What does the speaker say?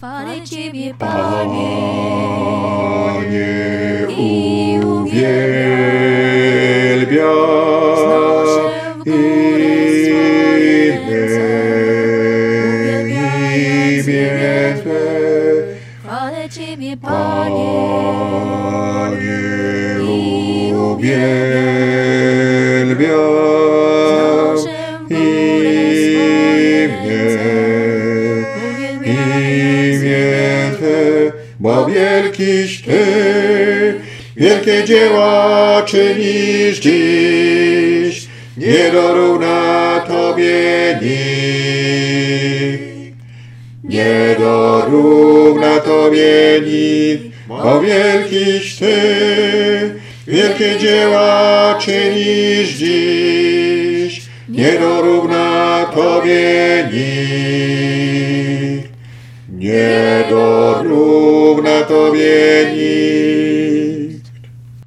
Chwalę Ciebie, Panie, i uwielbiam znoszę w górę swoje ręce, imię Twe. chwalę Ciebie, Panie, Panie, uwielbiam znoszę w górę swoje ręce, imię Twe, bo wielkiś Ty, wielkie dzieła czynisz dziś, nie dorówna Tobie nikt. Nie dorówna Tobie nikt, bo wielkiś Ty, wielkie dzieła czynisz dziś, nie dorówna Tobie nikt. Nie dorówna Tobie nikt.